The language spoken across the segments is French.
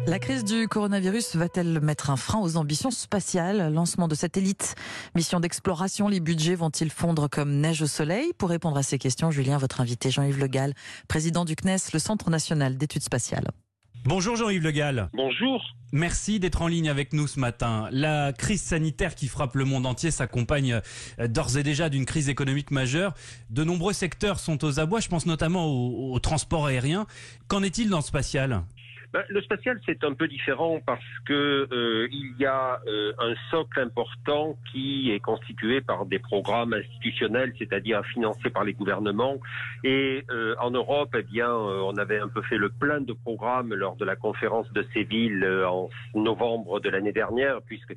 La crise du coronavirus va-t-elle mettre un frein aux ambitions spatiales? Lancement de satellites, mission d'exploration, les budgets vont-ils fondre comme neige au soleil? Pour répondre à ces questions, Julien, votre invité Jean-Yves Le Gall, président du CNES, le Centre national d'études spatiales. Bonjour Jean-Yves Le Gall. Bonjour. Merci d'être en ligne avec nous ce matin. La crise sanitaire qui frappe le monde entier s'accompagne d'ores et déjà d'une crise économique majeure. De nombreux secteurs sont aux abois, je pense notamment au transport aérien. Qu'en est-il dans le spatial ? Le spatial, c'est un peu différent parce que il y a un socle important qui est constitué par des programmes institutionnels, c'est-à-dire financés par les gouvernements. Et en Europe, on avait un peu fait le plein de programmes lors de la conférence de Séville en novembre de l'année dernière, puisque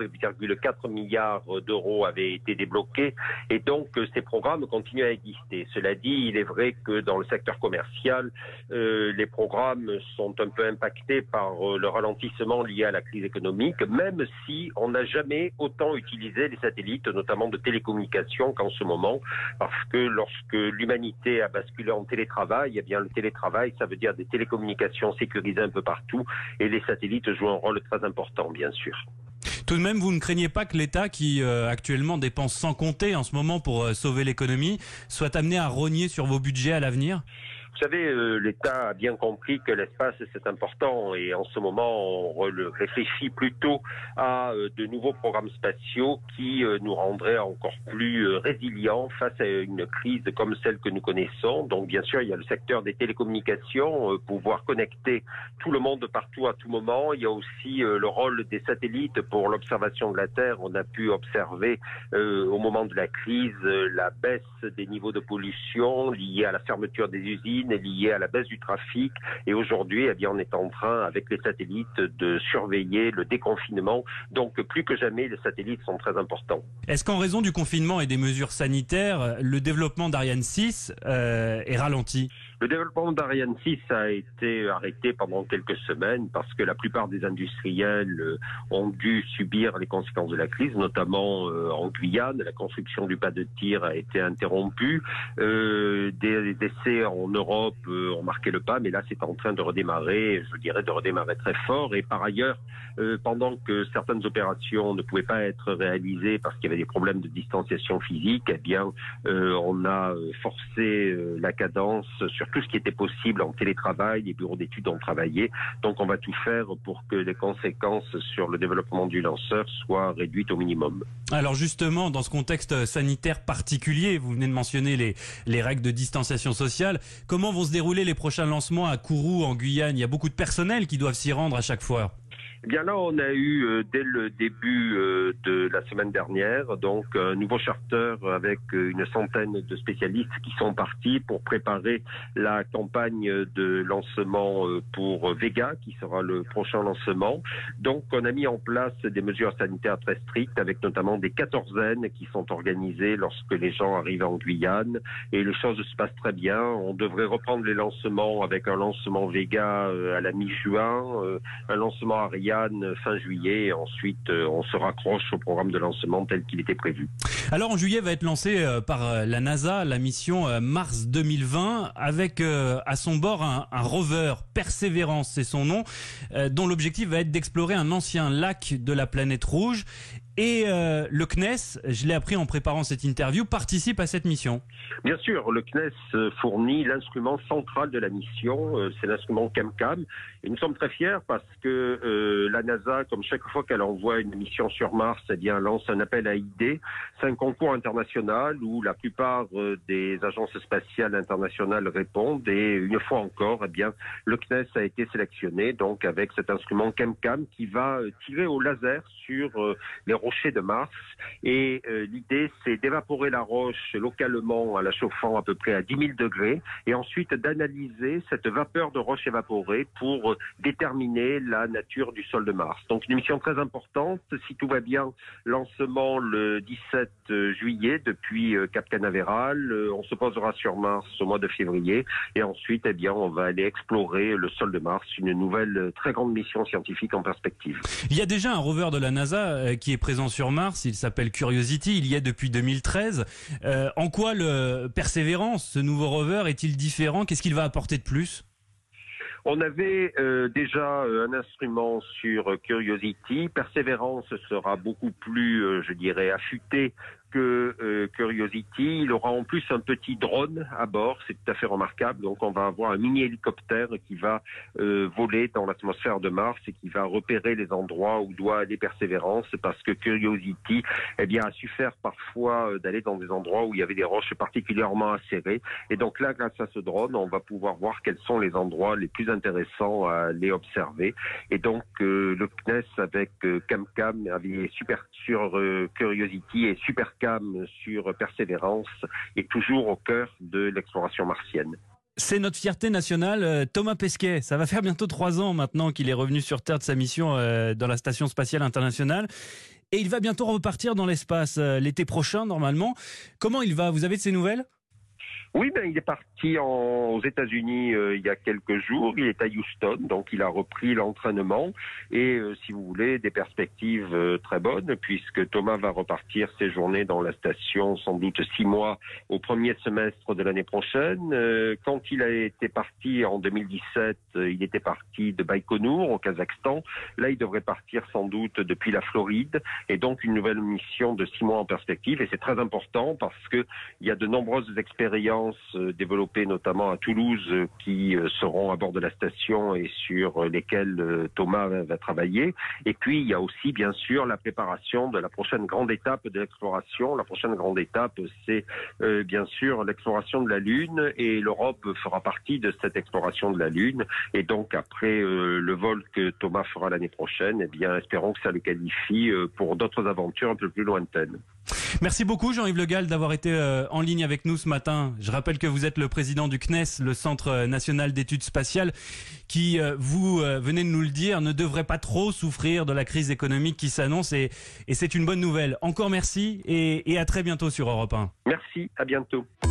14,4 milliards d'euros avaient été débloqués. Et donc, ces programmes continuent à exister. Cela dit, il est vrai que dans le secteur commercial, les programmes sont un peu impacté par le ralentissement lié à la crise économique, même si on n'a jamais autant utilisé les satellites, notamment de télécommunications, qu'en ce moment, parce que lorsque l'humanité a basculé en télétravail, le télétravail, ça veut dire des télécommunications sécurisées un peu partout, et les satellites jouent un rôle très important, bien sûr. Tout de même, vous ne craignez pas que l'État, qui actuellement dépense sans compter en ce moment pour sauver l'économie, soit amené à rogner sur vos budgets à l'avenir ? Vous savez, l'État a bien compris que l'espace, c'est important et en ce moment, on réfléchit plutôt à de nouveaux programmes spatiaux qui nous rendraient encore plus résilients face à une crise comme celle que nous connaissons. Donc, bien sûr, il y a le secteur des télécommunications, pouvoir connecter tout le monde partout à tout moment. Il y a aussi le rôle des satellites pour l'observation de la Terre. On a pu observer au moment de la crise la baisse des niveaux de pollution liés à la fermeture des usines, est lié à la baisse du trafic et aujourd'hui, on est en train, avec les satellites, de surveiller le déconfinement. Donc, plus que jamais, les satellites sont très importants. Est-ce qu'en raison du confinement et des mesures sanitaires, le développement d'Ariane 6 est ralenti ? Le développement d'Ariane 6 a été arrêté pendant quelques semaines parce que la plupart des industriels ont dû subir les conséquences de la crise, notamment en Guyane. La construction du pas de tir a été interrompue. Des essais en Europe ont marqué le pas, mais là c'est en train de redémarrer, je dirais de redémarrer très fort. Et par ailleurs, pendant que certaines opérations ne pouvaient pas être réalisées parce qu'il y avait des problèmes de distanciation physique, on a forcé la cadence sur tout ce qui était possible en télétravail. Les bureaux d'études ont travaillé. Donc on va tout faire pour que les conséquences sur le développement du lanceur soient réduites au minimum. Alors justement, dans ce contexte sanitaire particulier, vous venez de mentionner les règles de distanciation sociale, comment vont se dérouler les prochains lancements à Kourou en Guyane ? Il y a beaucoup de personnel qui doivent s'y rendre à chaque fois. Là, on a eu, dès le début de la semaine dernière, donc un nouveau charter avec une centaine de spécialistes qui sont partis pour préparer la campagne de lancement pour Vega, qui sera le prochain lancement. Donc, on a mis en place des mesures sanitaires très strictes, avec notamment des quatorzaines qui sont organisées lorsque les gens arrivent en Guyane. Et les choses se passent très bien. On devrait reprendre les lancements avec un lancement Vega à la mi-juin, un lancement Ariane fin juillet, et ensuite on se raccroche au programme de lancement tel qu'il était prévu. Alors en juillet va être lancée par la NASA la mission Mars 2020 avec à son bord un rover, Persévérance c'est son nom, dont l'objectif va être d'explorer un ancien lac de la planète rouge. Et le CNES, je l'ai appris en préparant cette interview, participe à cette mission. Bien sûr, le CNES fournit l'instrument central de la mission, c'est l'instrument ChemCam. Et nous sommes très fiers parce que la NASA, comme chaque fois qu'elle envoie une mission sur Mars, lance un appel à idées. C'est un concours international où la plupart des agences spatiales internationales répondent. Et une fois encore, le CNES a été sélectionné donc avec cet instrument ChemCam qui va tirer au laser sur les rochers de Mars. Et l'idée, c'est d'évaporer la roche localement en la chauffant à peu près à 10 000 degrés et ensuite d'analyser cette vapeur de roche évaporée pour déterminer la nature du sol de Mars. Donc une mission très importante. Si tout va bien, lancement le 17 juillet depuis Cap Canaveral. On se posera sur Mars au mois de février et ensuite, on va aller explorer le sol de Mars, une nouvelle très grande mission scientifique en perspective. Il y a déjà un rover de la NASA qui est présent sur Mars, il s'appelle Curiosity, il y est depuis 2013. En quoi le Persévérance, ce nouveau rover, est-il différent ? Qu'est-ce qu'il va apporter de plus ? On avait déjà un instrument sur Curiosity. Perseverance sera beaucoup plus, je dirais, affûté que Curiosity. Il aura en plus un petit drone à bord, c'est tout à fait remarquable. Donc on va avoir un mini-hélicoptère qui va voler dans l'atmosphère de Mars et qui va repérer les endroits où doit aller Perseverance, parce que Curiosity a su faire parfois d'aller dans des endroits où il y avait des roches particulièrement acérées. Et donc là, grâce à ce drone, on va pouvoir voir quels sont les endroits les plus intéressants à aller observer. Et donc le CNES avec CamCam avait super sur Curiosity et SuperCam sur Persévérance est toujours au cœur de l'exploration martienne. C'est notre fierté nationale. Thomas Pesquet, ça va faire bientôt 3 ans maintenant qu'il est revenu sur Terre de sa mission dans la Station Spatiale Internationale. Et il va bientôt repartir dans l'espace l'été prochain, normalement. Comment il va? Vous avez de ses nouvelles? Oui, il est parti aux États-Unis il y a quelques jours. Il est à Houston, donc il a repris l'entraînement. Et si vous voulez, des perspectives très bonnes, puisque Thomas va repartir séjourner dans la station sans doute 6 mois au premier semestre de l'année prochaine. Quand il a été parti en 2017, il était parti de Baïkonour au Kazakhstan. Là, il devrait partir sans doute depuis la Floride. Et donc une nouvelle mission de 6 mois en perspective. Et c'est très important parce que il y a de nombreuses expériences développées notamment à Toulouse qui seront à bord de la station et sur lesquelles Thomas va travailler. Et puis il y a aussi bien sûr la préparation de la prochaine grande étape de l'exploration. La prochaine grande étape, c'est bien sûr l'exploration de la Lune, et l'Europe fera partie de cette exploration de la Lune. Et donc après le vol que Thomas fera l'année prochaine, espérons que ça le qualifie pour d'autres aventures un peu plus lointaines. Merci beaucoup Jean-Yves Le Gall d'avoir été en ligne avec nous ce matin. Je rappelle que vous êtes le président du CNES, le Centre national d'études spatiales, qui, vous venez de nous le dire, ne devrait pas trop souffrir de la crise économique qui s'annonce, et c'est une bonne nouvelle. Encore merci et à très bientôt sur Europe 1. Merci, à bientôt.